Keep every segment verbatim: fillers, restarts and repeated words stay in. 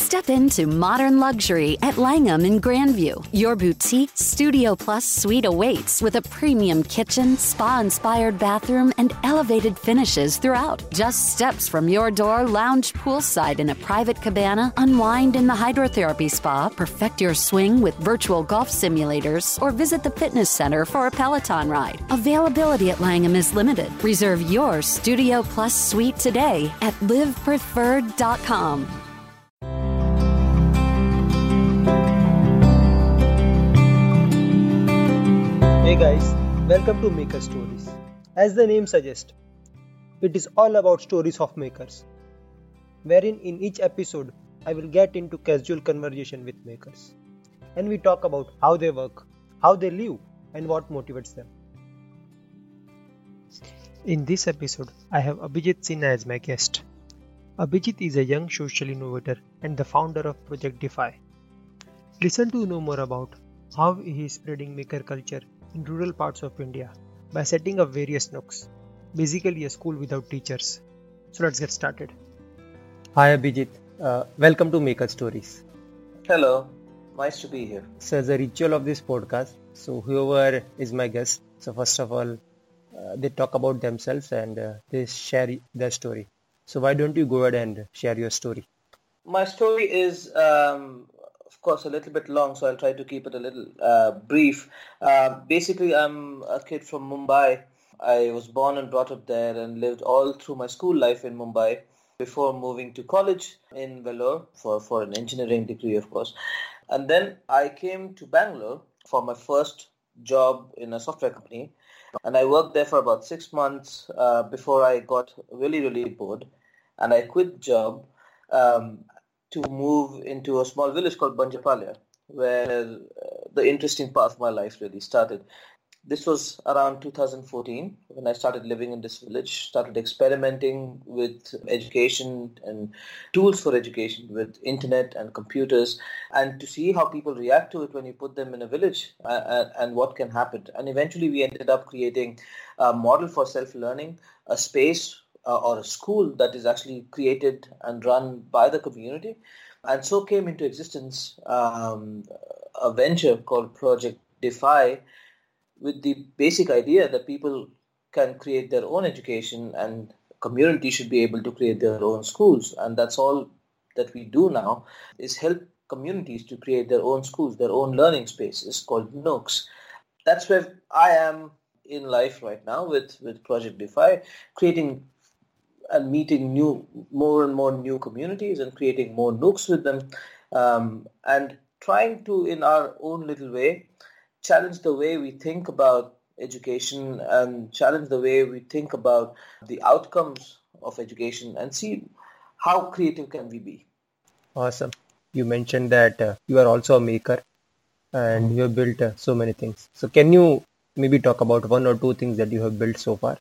Step into modern luxury at Langham in Grandview. Your boutique Studio Plus suite awaits with a premium kitchen, spa-inspired bathroom, and elevated finishes throughout. Just steps from your door, lounge poolside in a private cabana, unwind in the hydrotherapy spa, perfect your swing with virtual golf simulators, or visit the fitness center for a Peloton ride. Availability at Langham is limited. Reserve your Studio Plus suite today at live preferred dot com. Hey guys, welcome to Maker Stories. As the name suggests, it is all about stories of makers, wherein in each episode I will get into casual conversation with makers, and we talk about how they work, how they live, and what motivates them. In this episode, I have Abhijit Sinha as my guest. Abhijit is a young social innovator and the founder of Project Defy. Listen to know more about how he is spreading maker culture in rural parts of India by setting up various nooks, basically a school without teachers. So let's get started. Hi Abhijit, uh, welcome to Maker Stories. Hello, nice to be here. So as a ritual of this podcast, so whoever is my guest, so first of all, uh, they talk about themselves and uh, they share their story. So why don't you go ahead and share your story? My story is um, of course a little bit long, so I'll try to keep it a little uh, brief. Uh, basically, I'm a kid from Mumbai. I was born and brought up there and lived all through my school life in Mumbai before moving to college in Vellore for, for an engineering degree, of course. And then I came to Bangalore for my first job in a software company. And I worked there for about six months uh, before I got really, really bored. And I quit the job um, to move into a small village called Banjapalia, where uh, the interesting part of my life really started. This was around two thousand fourteen when I started living in this village, started experimenting with education and tools for education with internet and computers, and to see how people react to it when you put them in a village uh, and what can happen. And eventually we ended up creating a model for self-learning, a space uh, or a school that is actually created and run by the community. And so came into existence um, a venture called Project Defy, with the basic idea that people can create their own education and community should be able to create their own schools. And that's all that we do now, is help communities to create their own schools, their own learning spaces called Nooks. That's where I am in life right now with, with Project Defy, creating and meeting new, more and more new communities and creating more Nooks with them, um, and trying to, in our own little way, challenge the way we think about education and challenge the way we think about the outcomes of education and see how creative can we be. Awesome. You mentioned that uh, you are also a maker and you have built uh, so many things. So can you maybe talk about one or two things that you have built so far?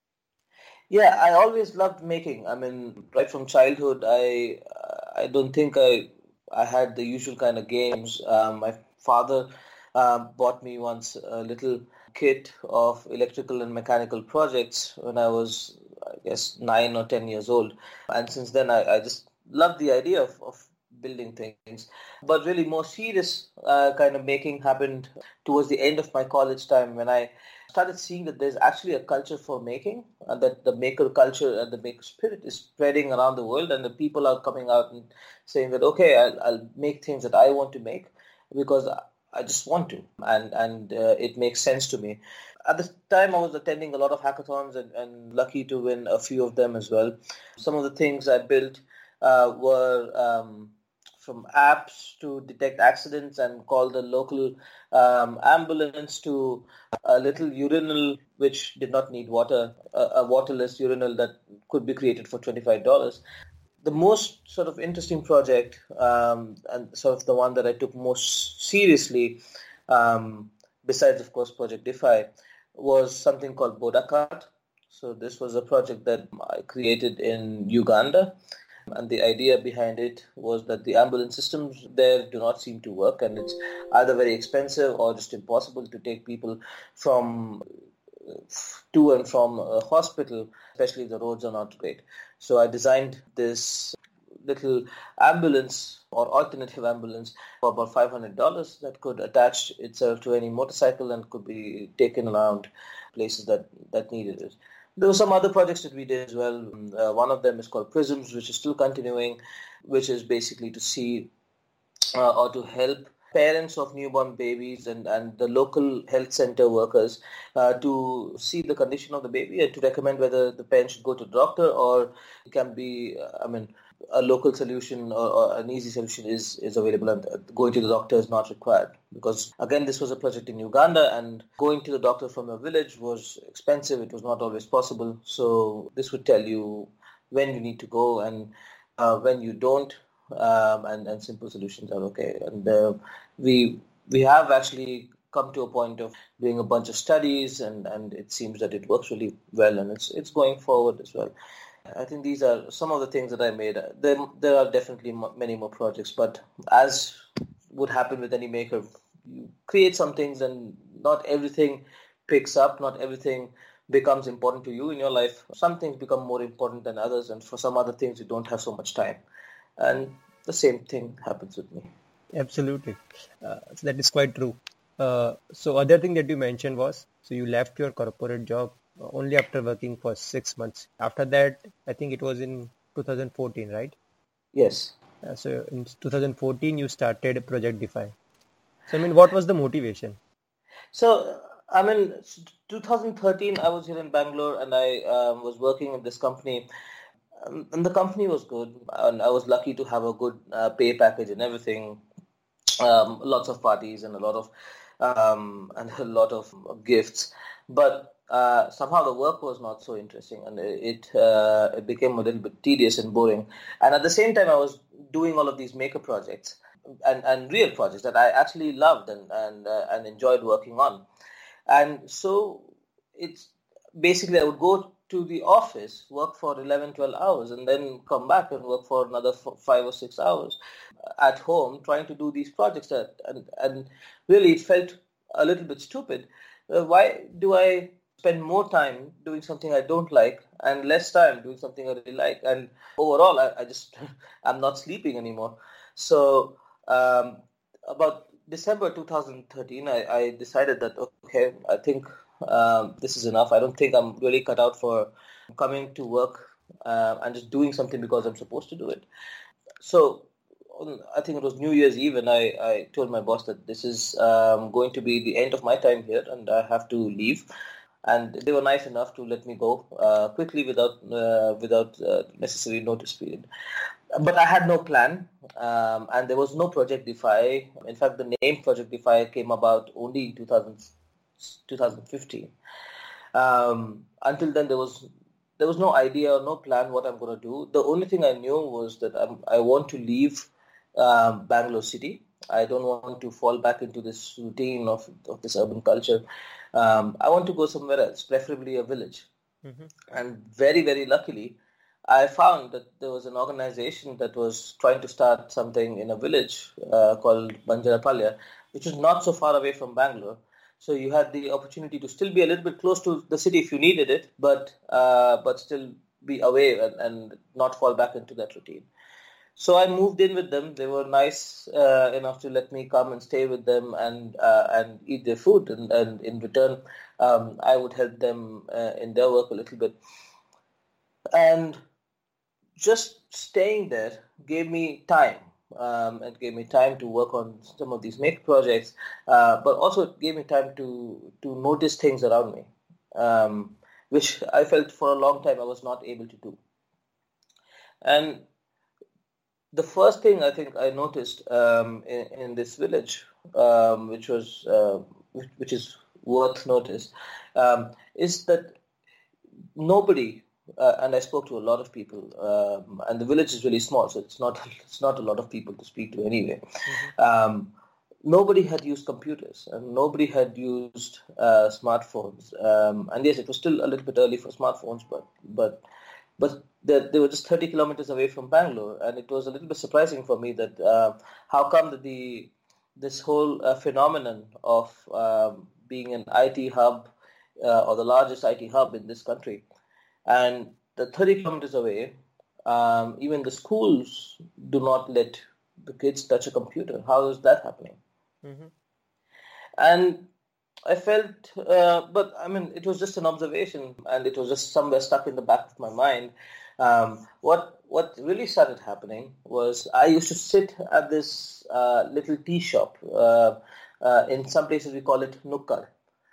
Yeah, I always loved making. I mean, right from childhood, I I don't think I I had the usual kind of games. Um, my father Uh, bought me once a little kit of electrical and mechanical projects when I was, I guess, nine or ten years old. And since then, I, I just loved the idea of, of building things. But really more serious uh, kind of making happened towards the end of my college time when I started seeing that there's actually a culture for making, and that the maker culture and the maker spirit is spreading around the world, and the people are coming out and saying that, okay, I'll, I'll make things that I want to make because I just want to, and and uh, it makes sense to me. At the time, I was attending a lot of hackathons and, and lucky to win a few of them as well. Some of the things I built uh, were um, from apps to detect accidents and call the local um, ambulance, to a little urinal which did not need water, a, a waterless urinal that could be created for twenty-five dollars. The most sort of interesting project, um, and sort of the one that I took most seriously, um, besides, of course, Project Defy, was something called Bodacart. So this was a project that I created in Uganda. And the idea behind it was that the ambulance systems there do not seem to work, and it's either very expensive or just impossible to take people from to and from a hospital, especially if the roads are not great. So I designed this little ambulance or alternative ambulance for about five hundred dollars that could attach itself to any motorcycle and could be taken around places that, that needed it. There were some other projects that we did as well. Uh, one of them is called Prisms, which is still continuing, which is basically to see uh, or to help parents of newborn babies and, and the local health center workers uh, to see the condition of the baby and to recommend whether the parent should go to the doctor or it can be, uh, I mean, a local solution or, or an easy solution is, is available and going to the doctor is not required. Because, again, this was a project in Uganda and going to the doctor from a village was expensive. It was not always possible. So this would tell you when you need to go and uh, when you don't. Um, and, and simple solutions are okay. And uh, we we have actually come to a point of doing a bunch of studies, and, and it seems that it works really well, and it's it's going forward as well. I think these are some of the things that I made. There, there are definitely many more projects, but as would happen with any maker, you create some things and not everything picks up, not everything becomes important to you in your life. Some things become more important than others, and for some other things you don't have so much time. And the same thing happens with me. Absolutely. Uh, so that is quite true. Uh, so other thing that you mentioned was, so you left your corporate job only after working for six months. After that, I think it was in two thousand fourteen, right? Yes. Uh, so in two thousand fourteen, you started Project Defy. So, I mean, what was the motivation? So, I mean, twenty thirteen, I was here in Bangalore and I um, was working in this company. Um, and the company was good, and I was lucky to have a good uh, pay package and everything. Um, lots of parties and a lot of um, and a lot of gifts, but uh, somehow the work was not so interesting, and it uh, it became a little bit tedious and boring. And at the same time, I was doing all of these maker projects and, and real projects that I actually loved and and uh, and enjoyed working on. And so it's basically I would go to the office, work for eleven, twelve hours, and then come back and work for another five or six hours at home trying to do these projects. That, and, and really it felt a little bit stupid. Uh, why do I spend more time doing something I don't like and less time doing something I really like? And overall, I, I just, I'm not sleeping anymore. So um, about December twenty thirteen, I, I decided that, okay, I think Um, this is enough. I don't think I'm really cut out for coming to work uh, and just doing something because I'm supposed to do it. So I think it was New Year's Eve, and I, I told my boss that this is um, going to be the end of my time here and I have to leave. And they were nice enough to let me go uh, quickly without uh, without uh, necessary notice period. But I had no plan, um, and there was no Project Defy. In fact, the name Project Defy came about only in two thousand. twenty fifteen. Um, until then, there was there was no idea, no plan what I'm going to do. The only thing I knew was that I'm, I want to leave um, Bangalore city. I don't want to fall back into this routine of, of this urban culture. Um, I want to go somewhere else, preferably a village. Mm-hmm. And very, very luckily, I found that there was an organization that was trying to start something in a village uh, called Banjarapalya, which is not so far away from Bangalore. So you had the opportunity to still be a little bit close to the city if you needed it, but uh, but still be away and, and not fall back into that routine. So I moved in with them. They were nice uh, enough to let me come and stay with them and uh, and eat their food. And, and in return, um, I would help them uh, in their work a little bit. And just staying there gave me time. Um, and gave me time to work on some of these maker projects, uh, but also it gave me time to to notice things around me, um, which I felt for a long time I was not able to do. And the first thing I think I noticed um, in, in this village, um, which was uh, which, which is worth notice, um, is that nobody. Uh, and I spoke to a lot of people, um, and the village is really small, so it's not it's not a lot of people to speak to anyway. Mm-hmm. Um, nobody had used computers, and nobody had used uh, smartphones. Um, and yes, it was still a little bit early for smartphones, but but but they, they were just thirty kilometers away from Bangalore, and it was a little bit surprising for me that uh, how come that the this whole uh, phenomenon of um, being an I T hub uh, or the largest I T hub in this country. And the thirty kilometers away, Um, even the schools do not let the kids touch a computer. How is that happening? Mm-hmm. And I felt, uh, but I mean, it was just an observation, and it was just somewhere stuck in the back of my mind. Um, what what really started happening was I used to sit at this uh, little tea shop. Uh, uh, in some places we call it nukkad.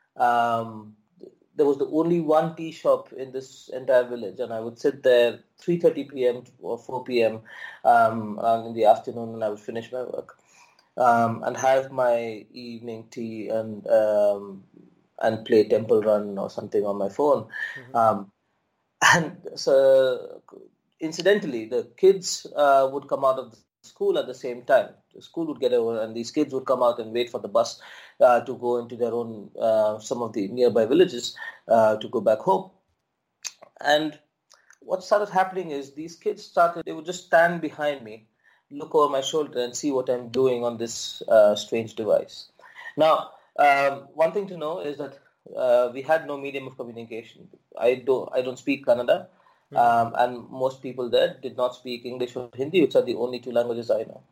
Um, there was the only one tea shop in this entire village, and I would sit there three thirty p.m. or four p.m. Um, in the afternoon, and I would finish my work. Um, and have my evening tea and um, and play Temple Run or something on my phone. Mm-hmm. Um, and so, incidentally, the kids uh, would come out of the school at the same time. The school would get over, and these kids would come out and wait for the bus uh, to go into their own, uh, some of the nearby villages uh, to go back home. And what started happening is these kids started, they would just stand behind me, look over my shoulder and see what I'm doing on this uh, strange device. Now, um, one thing to know is that uh, we had no medium of communication. I don't, I don't speak Kannada, mm-hmm. um, and most people there did not speak English or Hindi, which are the only two languages I know.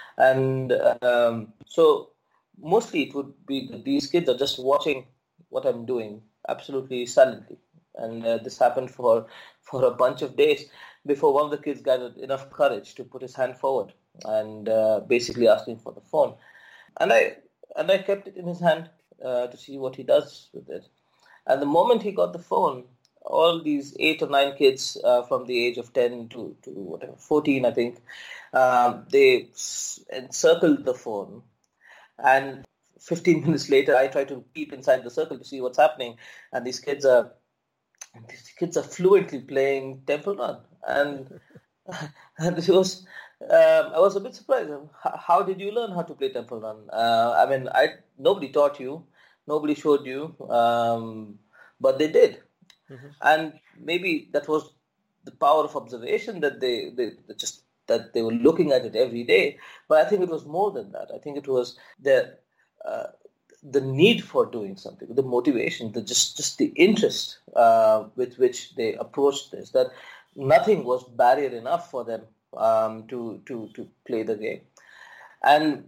And um, so mostly it would be that these kids are just watching what I'm doing absolutely silently. And uh, this happened for, for a bunch of days before one of the kids gathered enough courage to put his hand forward and uh, basically asked him for the phone. And I and I kept it in his hand uh, to see what he does with it. And the moment he got the phone, all these eight or nine kids uh, from the age of ten to, to whatever, fourteen, I think, um, they encircled the phone. And fifteen minutes later, I tried to peep inside the circle to see what's happening. And these kids are these kids are fluently playing Temple Run. And, and it was, um, I was a bit surprised. How, how did you learn how to play Temple Run? Uh, I mean, I nobody taught you, nobody showed you, um, but they did. Mm-hmm. And maybe that was the power of observation that they, they, they just that they were looking at it every day. But I think it was more than that. I think it was the uh, the need for doing something, the motivation, the just just the interest uh, with which they approached this. That nothing was barrier enough for them um, to to to play the game. And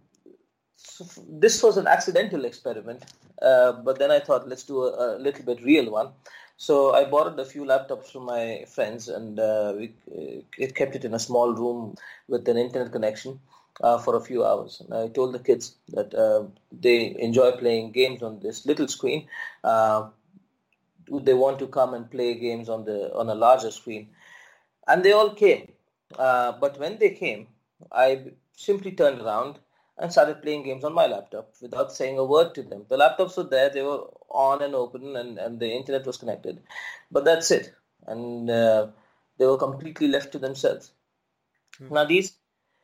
so this was an accidental experiment, uh, but then I thought, let's do a, a little bit real one. So I borrowed a few laptops from my friends, and uh, we uh, kept it in a small room with an internet connection uh, for a few hours. And I told the kids that uh, they enjoy playing games on this little screen. Uh, they want to come and play games on the on a larger screen, and they all came. Uh, but when they came, I simply turned around and started playing games on my laptop without saying a word to them. The laptops were there, they were on and open, and, and the internet was connected. But that's it. And uh, they were completely left to themselves. Mm-hmm. Now these,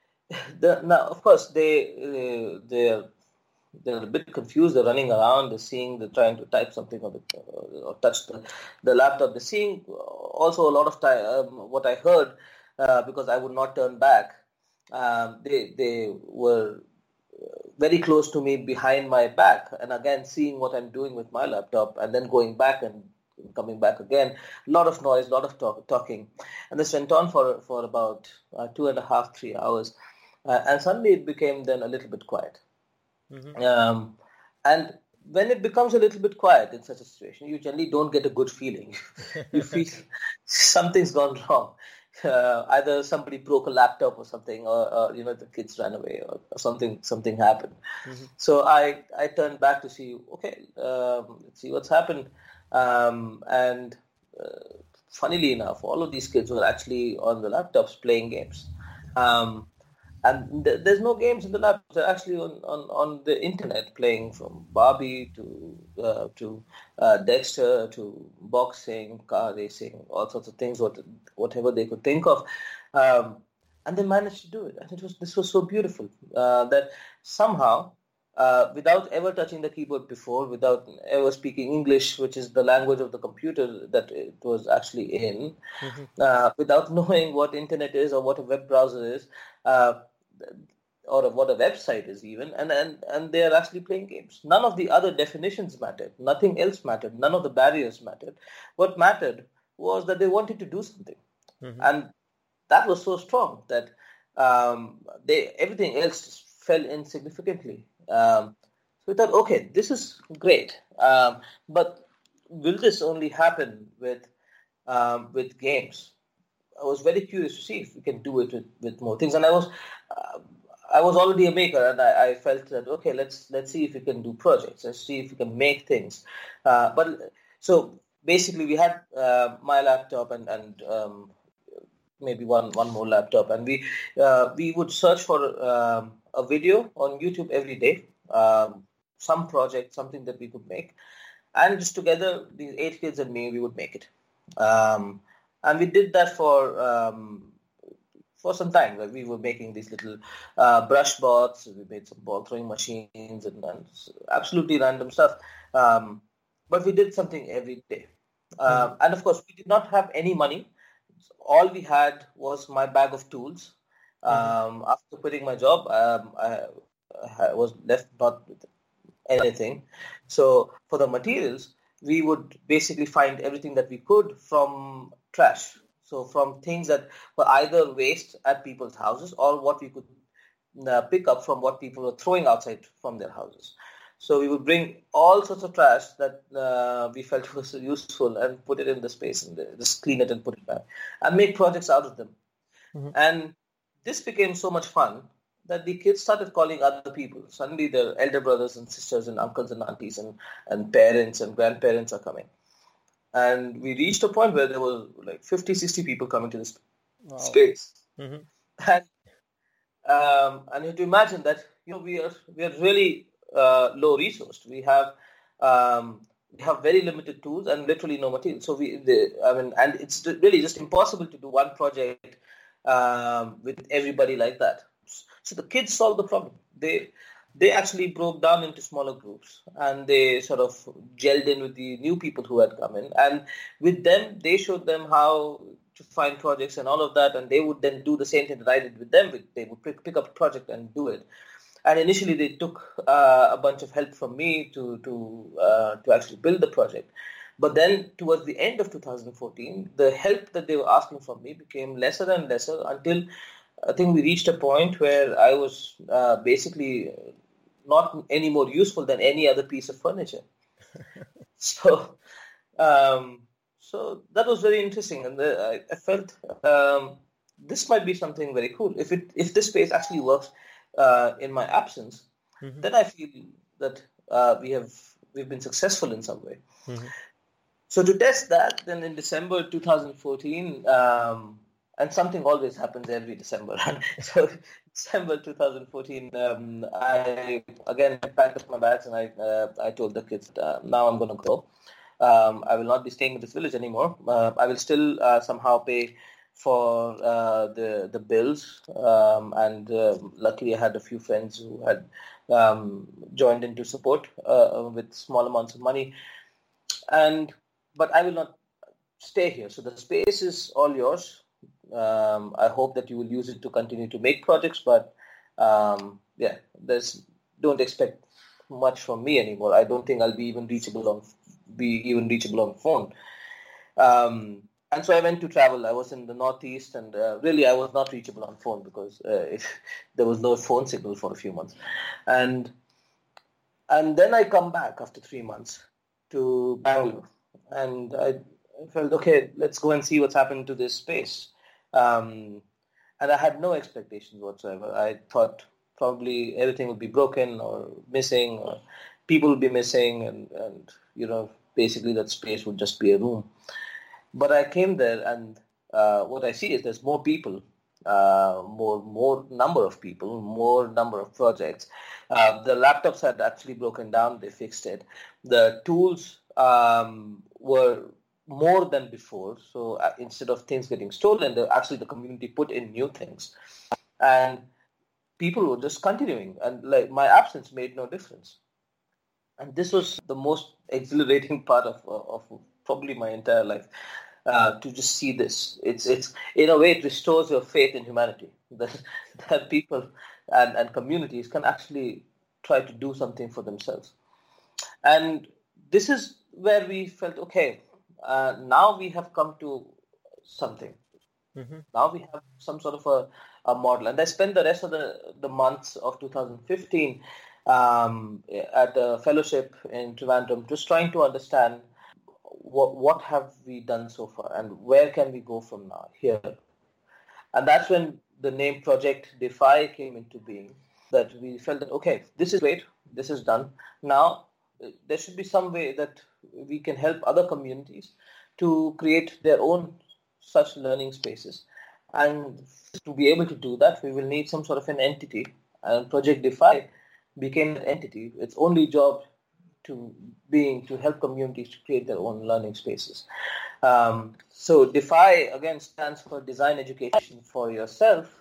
the, now of course, they, uh, they're, they're a bit confused. They're running around, they're seeing, they're trying to type something or, the, or touch the, the laptop. They're seeing also a lot of time, um, what I heard, uh, because I would not turn back. Um, they, they were very close to me behind my back, and again seeing what I'm doing with my laptop, and then going back and coming back again. A lot of noise, a lot of talk, talking, and this went on for for about uh, two and a half, three hours, uh, and suddenly it became then a little bit quiet. Mm-hmm. Um, and when it becomes a little bit quiet in such a situation, you generally don't get a good feeling. You feel something's gone wrong. Uh, either somebody broke a laptop or something, or, or you know the kids ran away, or, or something something happened. Mm-hmm. So I I turned back to see, okay, um, let's see what's happened. Um, and uh, funnily enough, all of these kids were actually on the laptops playing games. Um, and th- there's no games in the laptops. They're actually on, on, on the internet playing, from Barbie to uh, to uh, Dexter to boxing, car racing, all sorts of things, what, whatever they could think of. Um, and they managed to do it. And it was this was so beautiful uh, that somehow, uh, without ever touching the keyboard before, without ever speaking English, which is the language of the computer that it was actually in, mm-hmm. uh, without knowing what internet is or what a web browser is, uh, or what a website is even, and, and, and they are actually playing games. None of the other definitions mattered. Nothing else mattered. None of the barriers mattered. What mattered was that they wanted to do something. Mm-hmm. And that was so strong that um, they everything else just fell insignificantly. Um, so we thought, okay, this is great, um, but will this only happen with um, with games? I was very curious to see if we can do it with, with more things, and I was uh, I was already a maker, and I, I felt that okay, let's let's see if we can do projects, let's see if we can make things. Uh, but so basically, we had uh, my laptop and and um, maybe one one more laptop, and we uh, we would search for um, a video on YouTube every day, um, some project, something that we could make, and just together, these eight kids and me, we would make it. Um, and we did that for um, for some time. Like we were making these little uh, brush bots. We made some ball throwing machines and, and absolutely random stuff. Um, but we did something every day. Um, mm-hmm. And of course, we did not have any money. All we had was my bag of tools. Um, mm-hmm. After quitting my job, um, I, I was left not with anything. So for the materials, we would basically find everything that we could from trash. So from things that were either waste at people's houses or what we could uh, pick up from what people were throwing outside from their houses. So we would bring all sorts of trash that uh, we felt was useful and put it in the space and just clean it and put it back and make projects out of them. Mm-hmm. And this became so much fun that the kids started calling other people. Suddenly their elder brothers and sisters and uncles and aunties and, and parents and grandparents are coming. And we reached a point where there were like fifty, sixty people coming to this wow. space. Mm-hmm. And um, and you have to imagine that, you know, we are we are really uh, low resourced. We have um, we have very limited tools and literally no material. So we, the, I mean, and it's really just impossible to do one project um, with everybody like that. So the kids solved the problem. They they actually broke down into smaller groups and they sort of gelled in with the new people who had come in. And with them, they showed them how to find projects and all of that. And they would then do the same thing that I did with them. They would pick, pick up a project and do it. And initially, they took uh, a bunch of help from me to to uh, to actually build the project. But then towards the end of two thousand fourteen, the help that they were asking from me became lesser and lesser until I think we reached a point where I was uh, basically not any more useful than any other piece of furniture. so, um, so that was very interesting, and the, I, I felt um, this might be something very cool. If it if this space actually works uh, in my absence, mm-hmm. then I feel that uh, we have we've been successful in some way. Mm-hmm. So to test that, then in December two thousand fourteen. Um, And something always happens every December. So December two thousand fourteen, um, I again packed up my bags and I uh, I told the kids, uh, now I'm going to go. Um, I will not be staying in this village anymore. Uh, I will still uh, somehow pay for uh, the the bills. Um, and uh, luckily, I had a few friends who had um, joined in to support uh, with small amounts of money. And but I will not stay here. So the space is all yours. Um, I hope that you will use it to continue to make projects, but um, yeah, there's don't expect much from me anymore. I don't think I'll be even reachable on be even reachable on phone. Um, and so I went to travel. I was in the Northeast, and uh, really I was not reachable on phone because uh, it, there was no phone signal for a few months. And and then I come back after three months to Bangalore, and I, I felt okay. Let's go and see what's happened to this space. Um, and I had no expectations whatsoever. I thought probably everything would be broken or missing, or people would be missing, and, and you know, basically that space would just be a room. But I came there, and uh, what I see is there's more people, uh, more more number of people, more number of projects. Uh, the laptops had actually broken down. They fixed it. The tools um, were more than before. So uh, instead of things getting stolen, the, actually the community put in new things. And people were just continuing. And like my absence made no difference. And this was the most exhilarating part of, of probably my entire life, uh, to just see this. It's, it's in a way, it restores your faith in humanity. That, that people and, and communities can actually try to do something for themselves. And this is where we felt, okay, Uh, now we have come to something. Mm-hmm. Now we have some sort of a, a model. And I spent the rest of the, the months of two thousand fifteen um, at the fellowship in Trivandrum, just trying to understand what, what have we done so far and where can we go from now here. And that's when the name Project Defy came into being, that we felt that, okay, this is great, this is done. Now, there should be some way that we can help other communities to create their own such learning spaces. And to be able to do that, we will need some sort of an entity. And Project Defy became an entity. Its only job to being to help communities to create their own learning spaces. Um, so Defy, again, stands for Design Education for Yourself.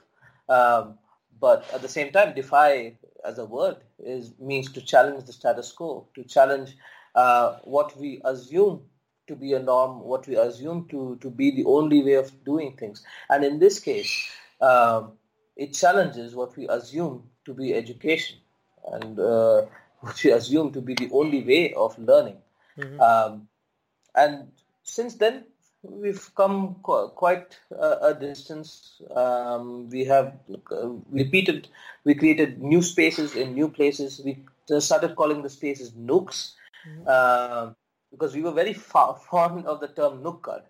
Um, but at the same time, defy as a word is means to challenge the status quo, to challenge uh, what we assume to be a norm, what we assume to, to be the only way of doing things. And in this case, um, it challenges what we assume to be education and uh, what we assume to be the only way of learning. Mm-hmm. Um, and since then, we've come qu- quite a, a distance. Um, we have uh, repeated, we created new spaces in new places. We started calling the spaces nooks, mm-hmm. uh, because we were very fa- fond of the term nook card,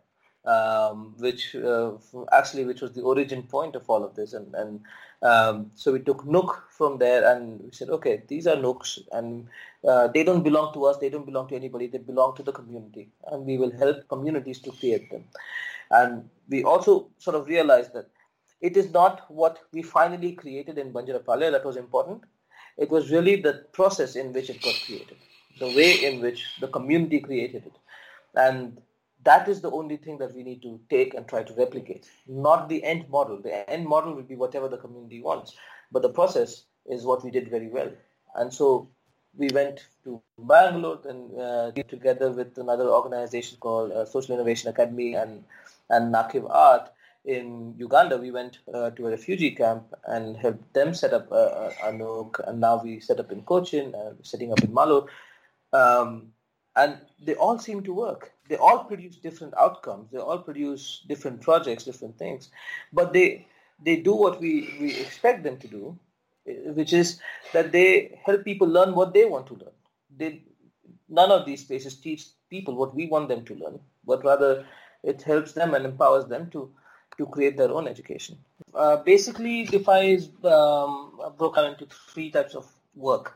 um, which uh, actually which was the origin point of all of this. And, and um, so we took nook from there and we said, okay, these are nooks and uh, they don't belong to us, they don't belong to anybody, they belong to the community, and we will help communities to create them. And we also sort of realized that it is not what we finally created in Banjarapalya that was important. It was really the process in which it got created, the way in which the community created it. And that is the only thing that we need to take and try to replicate, not the end model. The end model will be whatever the community wants, but the process is what we did very well. And so we went to Bangalore and uh, together with another organization called uh, Social Innovation Academy and, and Nakiv Art in Uganda. We went uh, to a refugee camp and helped them set up a, a, a nook, and now we set up in Cochin, uh, setting up in Malur. Um, and they all seem to work. They all produce different outcomes. They all produce different projects, different things. But they they do what we, we expect them to do, which is that they help people learn what they want to learn. They, none of these spaces teach people what we want them to learn, but rather it helps them and empowers them to, to create their own education. Uh, basically, Defy is um, broken into three types of work.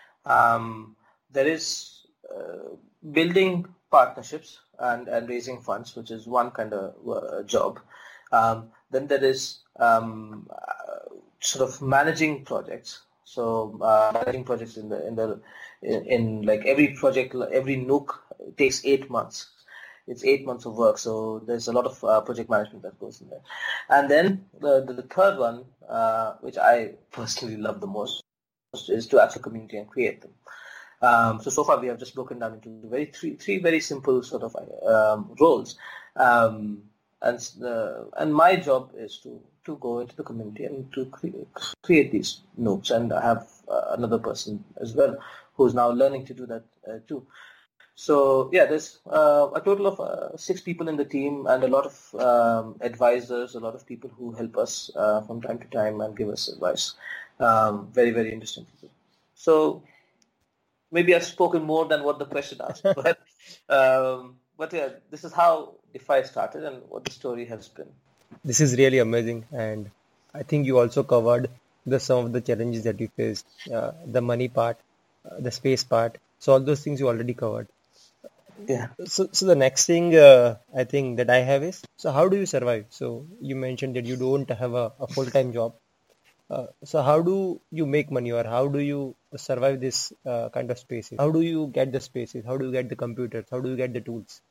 Um, there is uh, building partnerships and, and raising funds, which is one kind of uh, job. Um, then there is um, uh, sort of managing projects. So uh, managing projects in the in the in, in like every project, every nook takes eight months. It's eight months of work. So there's a lot of uh, project management that goes in there. And then the the, the third one, uh, which I personally love the most, is to actual community and create them. Um, so so far we have just broken down into very three three very simple sort of um, roles. Um, And uh, and my job is to, to go into the community and to cre- create these nooks. And I have uh, another person as well who's now learning to do that uh, too. So yeah, there's uh, a total of uh, six people in the team and a lot of um, advisors, a lot of people who help us uh, from time to time and give us advice. Um, very, very interesting people. So maybe I've spoken more than what the question asked, but um, but yeah, this is how Defy started and what the story has been. This is really amazing, and I think you also covered the some of the challenges that you faced, uh, the money part, uh, the space part. So all those things you already covered. Yeah. So so the next thing uh, I think that I have is, so how do you survive? So you mentioned that you don't have a, a full-time job. Uh, so how do you make money, or how do you survive this uh, kind of spaces? How do you get the spaces? How do you get the computers? How do you get the tools?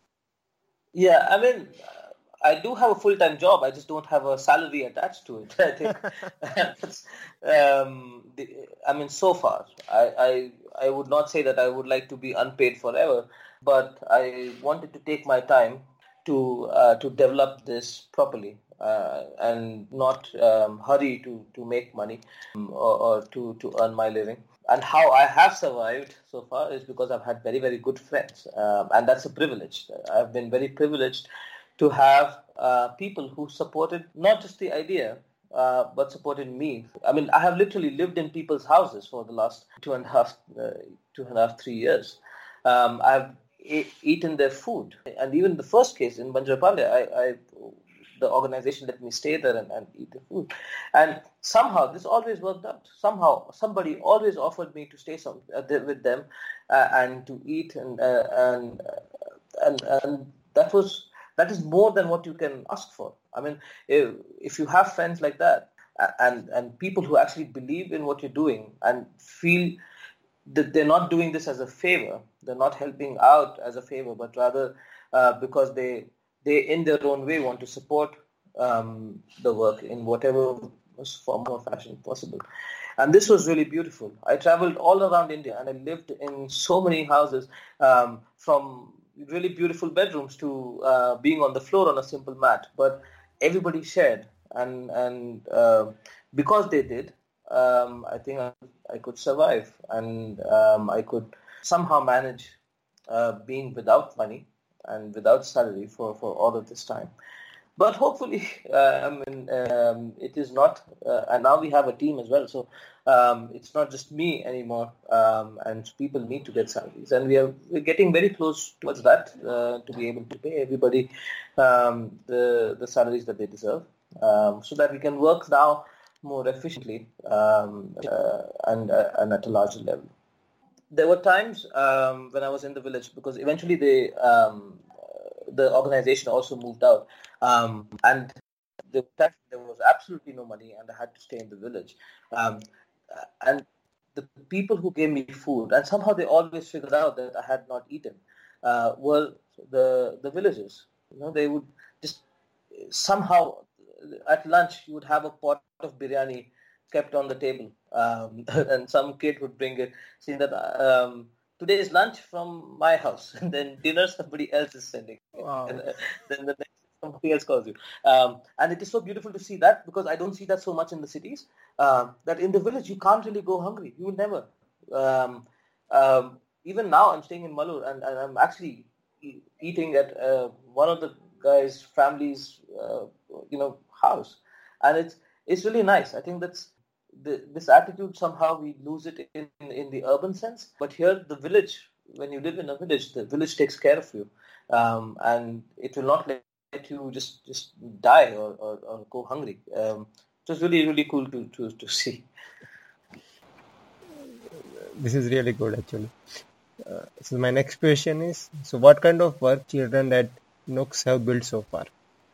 Yeah, I mean, I do have a full-time job. I just don't have a salary attached to it. I think. um, the, I mean, so far, I, I I would not say that I would like to be unpaid forever, but I wanted to take my time to uh, to develop this properly uh, and not um, hurry to, to make money um, or, or to, to earn my living. And how I have survived so far is because I've had very, very good friends. Um, and that's a privilege. I've been very privileged to have uh, people who supported not just the idea, uh, but supported me. I mean, I have literally lived in people's houses for the last two and a half, uh, two and a half, three years. Um, I've e- eaten their food, and even the first case in Banjarpalya, I, I the organization let me stay there and, and eat the food, and somehow this always worked out. Somehow, somebody always offered me to stay some uh, with them uh, and to eat, and uh, and and and that was. That is more than what you can ask for. I mean, if, if you have friends like that and, and people who actually believe in what you're doing and feel that they're not doing this as a favor, they're not helping out as a favor, but rather uh, because they, they in their own way want to support um, the work in whatever form or fashion possible. And this was really beautiful. I traveled all around India and I lived in so many houses, um, from really beautiful bedrooms to uh, being on the floor on a simple mat. But everybody shared, and and uh, because they did, um, I think I, I could survive, and um, I could somehow manage uh, being without money and without salary for, for all of this time. But hopefully, uh, I mean, um, it is not, uh, and now we have a team as well. So um, it's not just me anymore, um, and people need to get salaries, and we are we're getting very close towards that uh, to be able to pay everybody um, the the salaries that they deserve, um, so that we can work now more efficiently um, uh, and uh, and at a larger level. There were times um, when I was in the village, because eventually they. Um, the organization also moved out, um, and the, there was absolutely no money, and I had to stay in the village. Um, and the people who gave me food, and somehow they always figured out that I had not eaten, uh, were the the villagers. You know, they would just somehow at lunch you would have a pot of biryani kept on the table, um, and some kid would bring it, saying that. Um, Today is lunch from my house, and then dinner somebody else is sending. Wow. And uh, then the next somebody else calls you. Um, and it is so beautiful to see that, because I don't see that so much in the cities. Uh, that in the village you can't really go hungry. You will never. Um, um, even now I'm staying in Malur, and, and I'm actually e- eating at uh, one of the guys' family's, uh, you know, house, and it's it's really nice. I think that's. The, this attitude, somehow we lose it in, in the urban sense. But here, the village, when you live in a village, the village takes care of you. Um, and it will not let you just, just die or, or, or go hungry. Um, it was really, really cool to, to, to see. This is really good, actually. Uh, so my next question is, so what kind of work children at Nooks have built so far?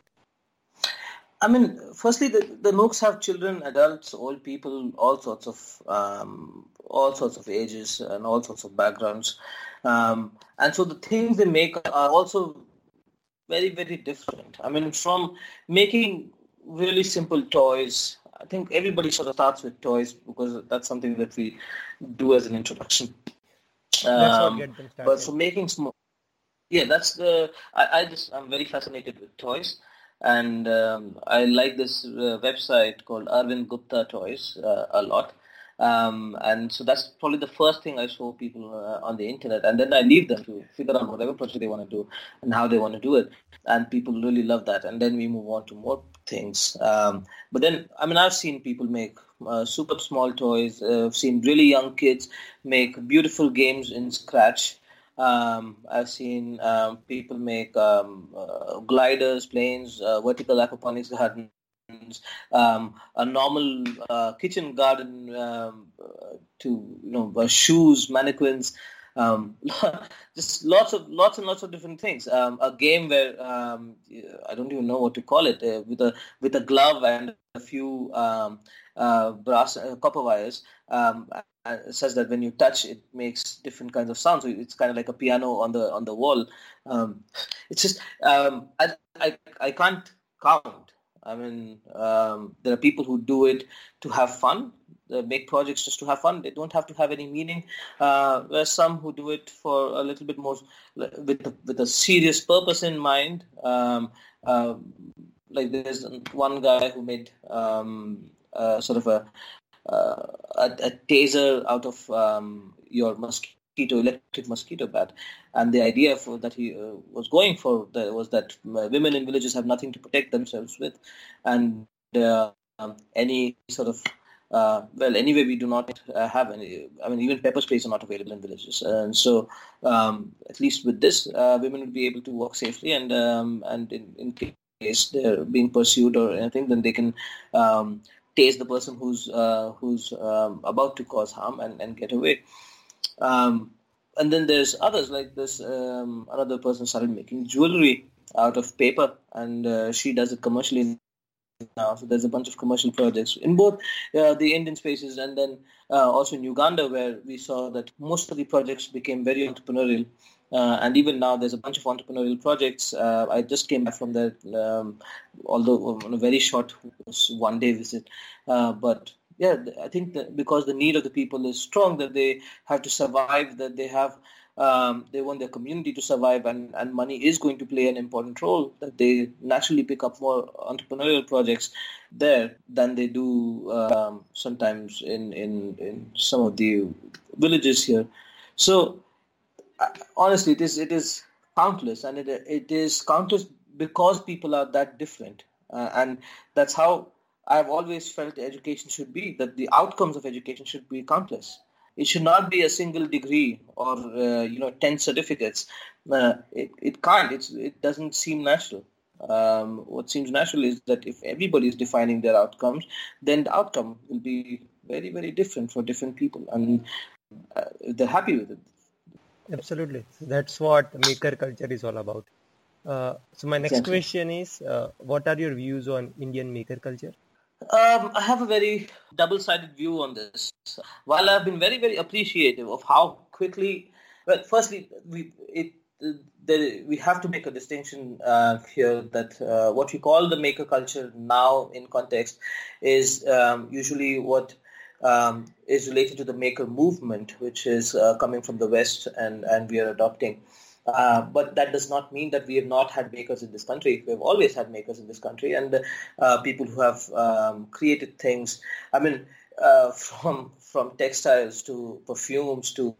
I mean, firstly, the, the Nooks have children, adults, old people, all sorts of um, all sorts of ages and all sorts of backgrounds, um, and so the things they make are also very, very different. I mean, from making really simple toys. I think everybody sort of starts with toys because that's something that we do as an introduction. That's Um, what get them started. but for making small, yeah, that's the. I, I just I'm very fascinated with toys. And um, I like this uh, website called Arvind Gupta Toys uh, a lot. Um, and so that's probably the first thing I show people uh, on the internet. And then I leave them to figure out whatever project they want to do and how they want to do it. And people really love that. And then we move on to more things. Um, but then, I mean, I've seen people make uh, super small toys. Uh, I've seen really young kids make beautiful games in Scratch. Um, I've seen um, people make um, uh, gliders, planes, uh, vertical aquaponics gardens, um, a normal uh, kitchen garden um, uh, to you know uh, shoes, mannequins, um, just lots of lots and lots of different things. Um, a game where um, I don't even know what to call it, uh, with a with a glove and a few um, uh, brass uh, copper wires. Um, Uh, such that when you touch, it makes different kinds of sounds. So it's kind of like a piano on the on the wall. Um, it's just um, I, I I can't count. I mean, um, there are people who do it to have fun, uh, make projects just to have fun. They don't have to have any meaning. Uh, there's some who do it for a little bit more with a, with a serious purpose in mind. Um, uh, like there's one guy who made um, uh, sort of a Uh, a, a taser out of um, your mosquito mosquito, electric mosquito bat. And the idea for, that he uh, was going for the, was that uh, women in villages have nothing to protect themselves with. And uh, um, any sort of, uh, well, anyway, we do not uh, have any, I mean, even pepper sprays are not available in villages. And so, um, at least with this, uh, women would be able to walk safely, and um, and in, in case they're being pursued or anything, then they can um, tase the person who's uh, who's um, about to cause harm and, and get away. Um, and then there's others like this. Um, another person started making jewelry out of paper, and uh, she does it commercially now. So there's a bunch of commercial projects in both uh, the Indian spaces and then uh, also in Uganda, where we saw that most of the projects became very entrepreneurial. Uh, and even now, there's a bunch of entrepreneurial projects. Uh, I just came back from that, um, although on a very short one-day visit. Uh, but yeah, I think that because the need of the people is strong, that they have to survive, that they have, um, they want their community to survive, and, and money is going to play an important role, that they naturally pick up more entrepreneurial projects there than they do um, sometimes in, in, in some of the villages here. So, honestly, it is it is countless, and it it is countless because people are that different, uh, and that's how I've always felt education should be. That the outcomes of education should be countless. It should not be a single degree or uh, you know ten certificates. Uh, it it can't. It's it doesn't seem natural. Um, what seems natural is that if everybody is defining their outcomes, then the outcome will be very very different for different people, and uh, they're happy with it. Absolutely. That's what maker culture is all about. Uh, so my next Exactly. question is, uh, what are your views on Indian maker culture? Um, I have a very double-sided view on this. While I've been very, very appreciative of how quickly, well, firstly, we it there, we have to make a distinction uh, here that uh, what we call the maker culture now in context is um, usually what um, is related to the maker movement, which is uh, coming from the West, and, and we are adopting. Uh, but that does not mean that we have not had makers in this country. We have always had makers in this country, and uh, people who have um, created things. I mean, uh, from from textiles to perfumes to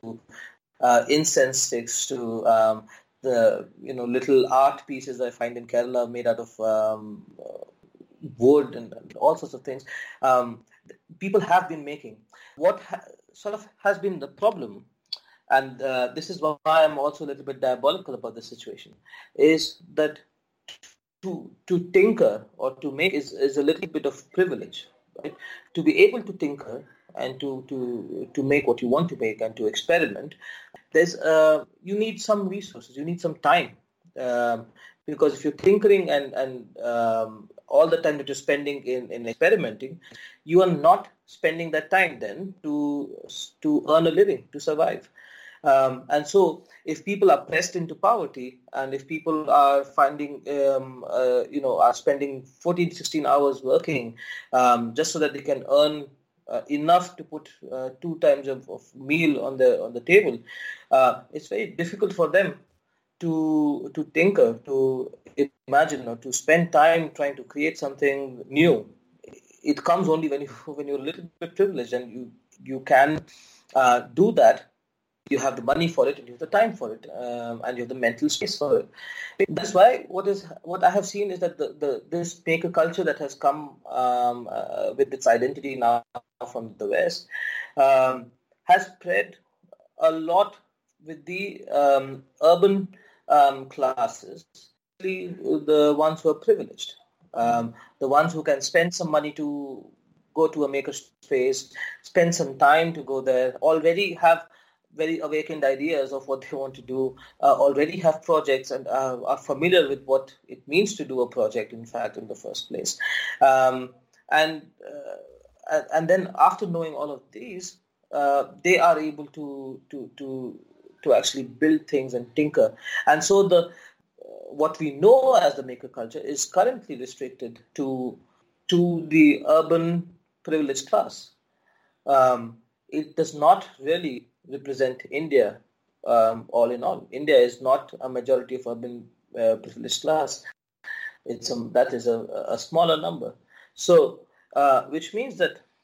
uh, incense sticks to um, the you know little art pieces I find in Kerala made out of um, wood and, and all sorts of things. Um, people have been making. What ha- sort of has been the problem, and uh, this is why I'm also a little bit diabolical about the situation, is that to to tinker or to make is, is a little bit of privilege, right? To be able to tinker and to, to, to make what you want to make and to experiment, there's uh, you need some resources, you need some time. Um, because if you're tinkering and, and um, all the time that you're spending in, in experimenting, you are not spending that time then to to earn a living, to survive. Um, and so if people are pressed into poverty, and if people are finding, um, uh, you know, are spending fourteen, sixteen hours working um, just so that they can earn uh, enough to put uh, two times of, of meal on the on the table, uh, it's very difficult for them to to tinker, to imagine, or to spend time trying to create something new. It comes only when you when you're a little bit privileged, and you you can uh, do that. You have the money for it, and you have the time for it, um, and you have the mental space for it. That's why what is what I have seen is that the, the this maker culture that has come um, uh, with its identity now from the West um, has spread a lot with the um, urban um, classes, the ones who are privileged, um, the ones who can spend some money to go to a maker space, spend some time to go there, already have very awakened ideas of what they want to do, uh, already have projects and uh, are familiar with what it means to do a project, in fact, in the first place. Um, and, uh, and then after knowing all of these, uh, they are able to, to, to, to actually build things and tinker. And so the uh, what we know as the maker culture is currently restricted to, to the urban privileged class. Um, it does not really represent India um, all in all. India is not a majority of urban uh, privileged class. It's a, that is a, a smaller number. So, uh, which means that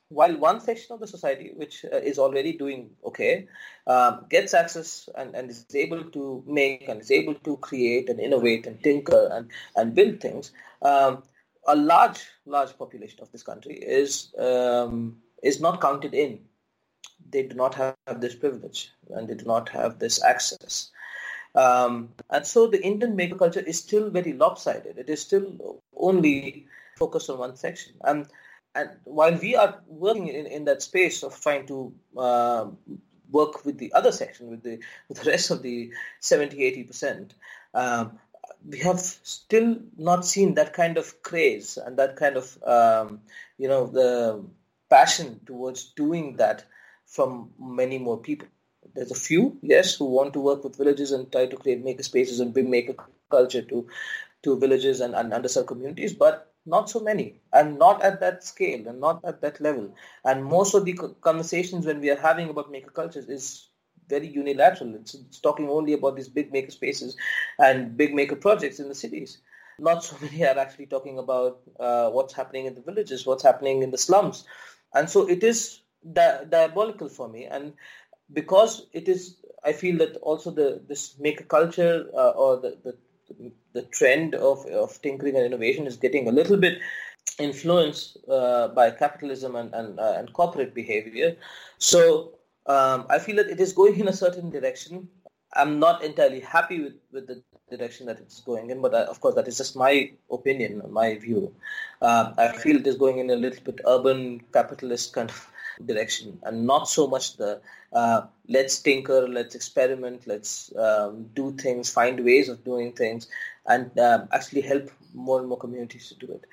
while one section of the society, which uh, is already doing okay, um, gets access and, and is able to make and is able to create and innovate and tinker and, and build things, um, a large, large population of this country is um, is not counted in. They do not have this privilege and they do not have this access. Um, and so the Indian maker culture is still very lopsided. It is still only focused on one section. And, and while we are working in, in that space of trying to uh, work with the other section, with the, with the rest of the seventy, eighty percent, um, we have still not seen that kind of craze and that kind of, um, you know, the passion towards doing that from many more people. There's a few, yes, who want to work with villages and try to create maker spaces and bring maker culture to, to villages and, and underserved communities, but not so many, and not at that scale and not at that level. And most of the conversations when we are having about maker cultures is very unilateral. It's, it's talking only about these big maker spaces and big maker projects in the cities. Not so many are actually talking about uh, what's happening in the villages, what's happening in the slums. And so it is di- diabolical for me. And because it is, I feel that also the this maker culture uh, or the, the the trend of, of tinkering and innovation is getting a little bit influenced uh, by capitalism and and, uh, and corporate behavior. So um, I feel that it is going in a certain direction. I'm not entirely happy with, with the direction that it's going in, but I, of course that is just my opinion, my view. Um, I feel it is going in a little bit urban capitalist kind of direction and not so much the uh, let's tinker, let's experiment, let's um, do things, find ways of doing things and um, actually help more and more communities to do it.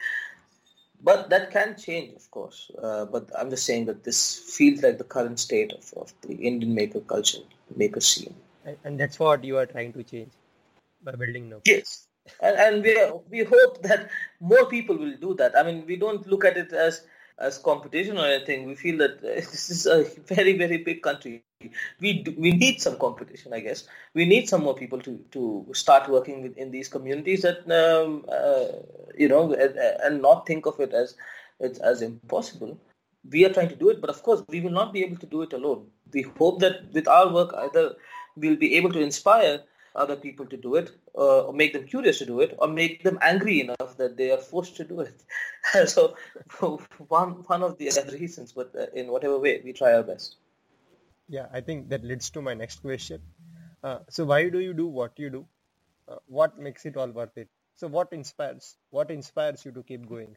But that can change, of course. Uh, but I'm just saying that this feels like the current state of, of the Indian maker culture, maker scene. And, and that's what you are trying to change by building now. Yes. And, and we we hope that more people will do that. I mean, we don't look at it as as competition or anything. We feel that this is a very, very big country. We do, we need some competition, I guess. We need some more people to, to start working with, in these communities that, um, uh, you know, and, and not think of it as, as as impossible. We are trying to do it, but of course, we will not be able to do it alone. We hope that with our work, either we'll be able to inspire other people to do it, uh, or make them curious to do it, or make them angry enough that they are forced to do it. So one one of the other reasons, but uh, in whatever way, we try our best. Yeah, I think that leads to my next question. Uh, so why do you do what you do? Uh, what makes it all worth it? So what inspires? What inspires you to keep going?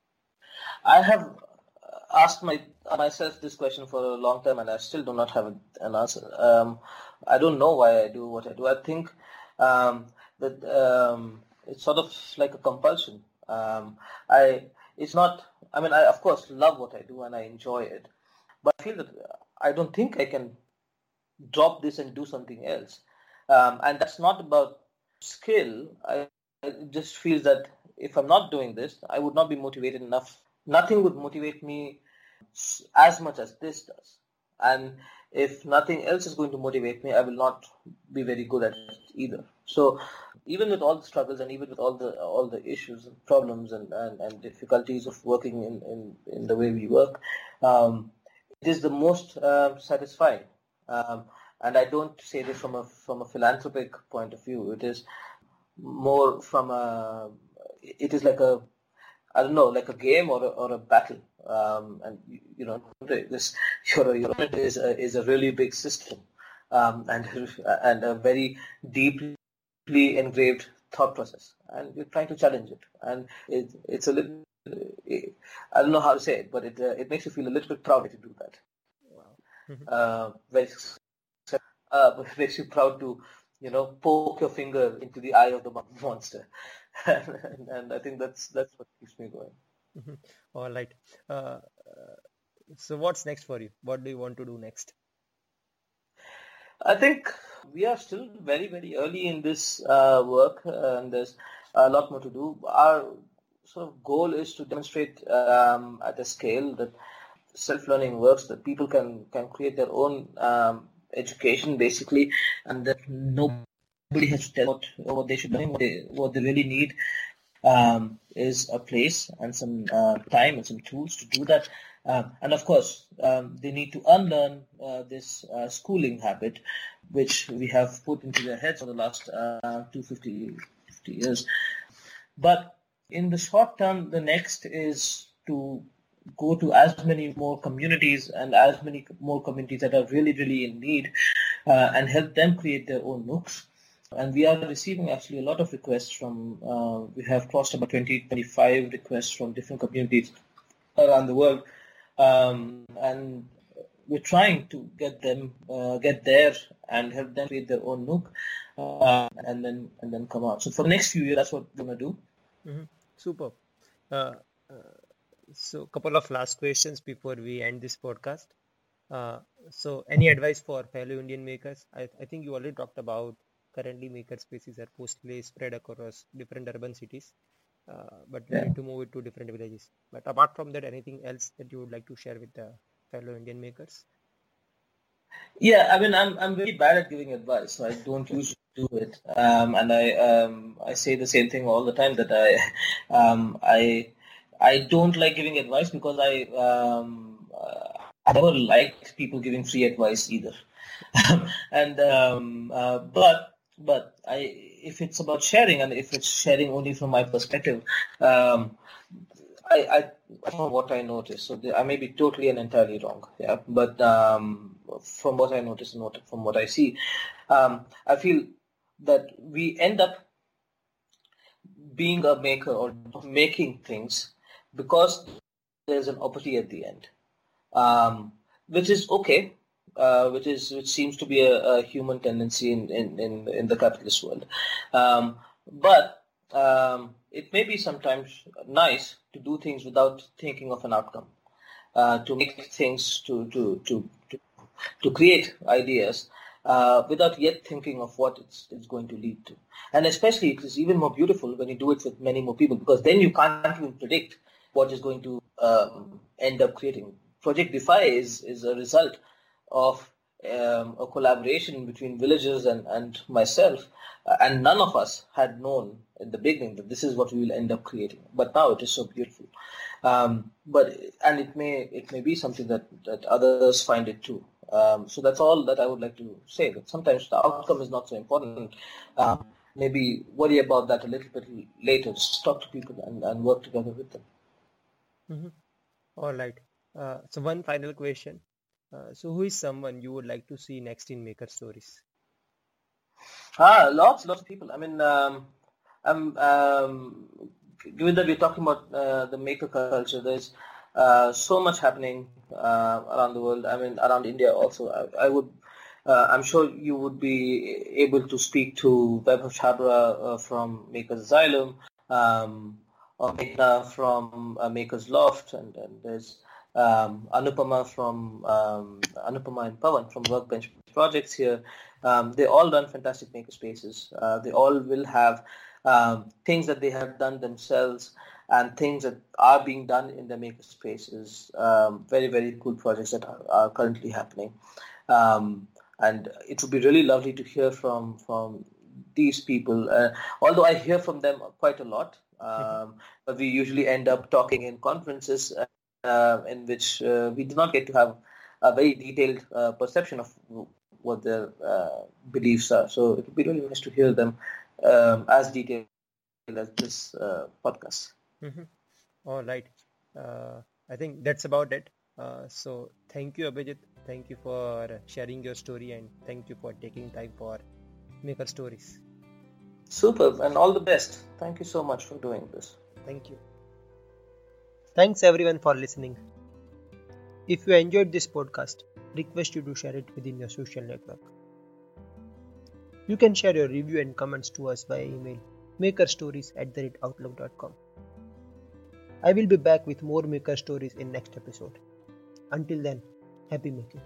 I have asked my myself this question for a long time, and I still do not have an answer. Um, I don't know why I do what I do. I think um, that um, it's sort of like a compulsion. Um, I it's not. I mean, I of course love what I do and I enjoy it, but I feel that I don't think I can drop this and do something else. Um, and that's not about skill. I, I just feel that if I'm not doing this, I would not be motivated enough. Nothing would motivate me as much as this does. And if nothing else is going to motivate me, I will not be very good at it either. So even with all the struggles and even with all the all the issues and problems and, and, and difficulties of working in, in, in the way we work, um, it is the most uh, satisfying. Um, and I don't say this from a from a philanthropic point of view. It is more from a, it is like a, I don't know, like a game or a, or a battle. Um, and, you know, this your, your opponent is a, is a really big system um, and and a very deeply engraved thought process. And we're trying to challenge it. And it, it's a little, it, I don't know how to say it, but it uh, it makes you feel a little bit proud to do that. Wow. uh, very, uh, but it makes you proud to, you know, poke your finger into the eye of the monster. and, and I think that's that's what keeps me going. Mm-hmm. All right. Uh, uh, so what's next for you? What do you want to do next? I think we are still very, very early in this uh, work, uh, and there's a lot more to do. Our sort of goal is to demonstrate um, at a scale that self-learning works, that people can, can create their own um, education, basically, and that nobody has to tell what, what they should learn, what they, what they really need. Um, is a place and some uh, time and some tools to do that. Um, and of course, um, they need to unlearn uh, this uh, schooling habit, which we have put into their heads for the last uh, two hundred fifty years. But in the short term, the next is to go to as many more communities and as many more communities that are really, really in need uh, and help them create their own nooks. And we are receiving actually a lot of requests from, uh, we have crossed about twenty, twenty-five requests from different communities around the world. Um, and we're trying to get them, uh, get there and help them create their own nook uh, and then and then come out. So for the next few years, that's what we're going to do. Mm-hmm. Super. Uh, uh, so, couple of last questions before we end this podcast. Uh, so, any advice for fellow Indian makers? I, I think you already talked about currently maker spaces are mostly spread across different urban cities, uh, but we Yeah. need to move it to different villages. But apart from that, anything else that you would like to share with the fellow Indian makers? Yeah, I mean, I'm I'm very bad at giving advice, so I don't usually do it. Um, and I um I say the same thing all the time that I um I I don't like giving advice because I um uh, I never liked people giving free advice either. and um uh, but but I if it's about sharing and if it's sharing only from my perspective, um I, I, I don't know what I noticed, so the, I may be totally and entirely wrong. Yeah, but um, from what I notice and what, from what I see, um, I feel that we end up being a maker or making things because there's an opportunity at the end, um, which is okay, uh, which is which seems to be a, a human tendency in, in, in, in the capitalist world, um, but um, it may be sometimes nice to do things without thinking of an outcome, uh, to make things to to to to, to create ideas uh, without yet thinking of what it's, it's going to lead to. And especially it is even more beautiful when you do it with many more people because then you can't even predict what is going to um, end up creating. Project Defy is, is a result of um, a collaboration between villagers and, and myself, uh, and none of us had known at the beginning that this is what we will end up creating. But now it is so beautiful. Um, but and it may it may be something that, that others find it too. Um, so that's all that I would like to say. That sometimes the outcome is not so important. Um, maybe worry about that a little bit later. Just talk to people and, and work together with them. Mm-hmm. All right. Uh, so one final question. Uh, so who is someone you would like to see next in Maker Stories? Ah, lots, lots of people. I mean, um, I'm um, given that we're talking about uh, the maker culture. There's uh, so much happening uh, around the world. I mean, around India also. I, I would, uh, I'm sure you would be able to speak to Vaibhav Chabra uh, from Makers Asylum, um, or Meghna from uh, Makers Loft, and, and there's um, Anupama from um, Anupama and Pawan from Workbench Projects here. Um, they all run fantastic maker spaces. Uh, they all will have um, things that they have done themselves and things that are being done in the maker spaces. Um, very, very cool projects that are, are currently happening. Um, and it would be really lovely to hear from from these people. Uh, although I hear from them quite a lot, um, but we usually end up talking in conferences uh, in which uh, we do not get to have a very detailed uh, perception of what their uh, beliefs are. So it would be really nice to hear them um, as detailed as this uh, podcast. Mm-hmm. All right. Uh, I think that's about it. Uh, so thank you, Abhijit. Thank you for sharing your story and thank you for taking time for Maker Stories. Superb and all the best. Thank you so much for doing this. Thank you. Thanks everyone for listening. If you enjoyed this podcast, request you to share it within your social network. You can share your review and comments to us via email makerstories at the rate outlook dot com. I will be back with more maker stories in next episode. Until then, happy making.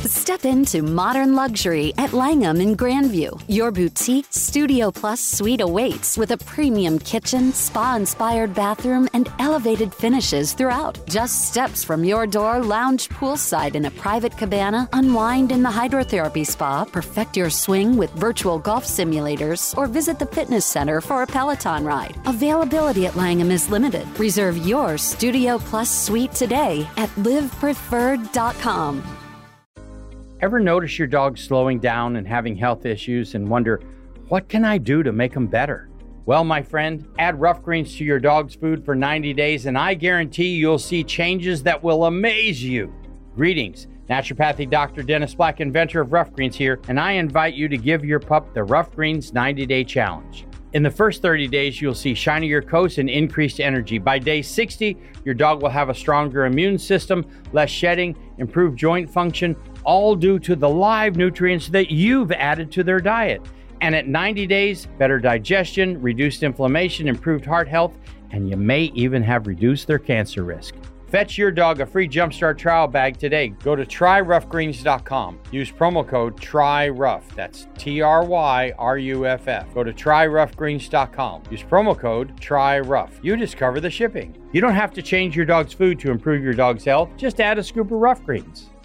Step into modern luxury at Langham in Grandview. Your boutique Studio Plus suite awaits with a premium kitchen, spa-inspired bathroom, and elevated finishes throughout. Just steps from your door, lounge poolside in a private cabana, unwind in the hydrotherapy spa, perfect your swing with virtual golf simulators, or visit the fitness center for a Peloton ride. Availability at Langham is limited. Reserve your Studio Plus suite today at live preferred dot com. Ever notice your dog slowing down and having health issues and wonder, what can I do to make them better? Well, my friend, add Rough Greens to your dog's food for ninety days and I guarantee you'll see changes that will amaze you. Greetings, naturopathic Doctor Dennis Black, inventor of Rough Greens here, and I invite you to give your pup the Rough Greens ninety-day challenge. In the first thirty days, you'll see shinier coats and increased energy. By day sixty, your dog will have a stronger immune system, less shedding, improved joint function, all due to the live nutrients that you've added to their diet. And at ninety days, better digestion, reduced inflammation, improved heart health, and you may even have reduced their cancer risk. Fetch your dog a free Jumpstart trial bag today. Go to try rough greens dot com. Use promo code TRYROUGH. That's T R Y R U F F. Go to try rough greens dot com. Use promo code TRYROUGH. You discover the shipping. You don't have to change your dog's food to improve your dog's health. Just add a scoop of Rough Greens.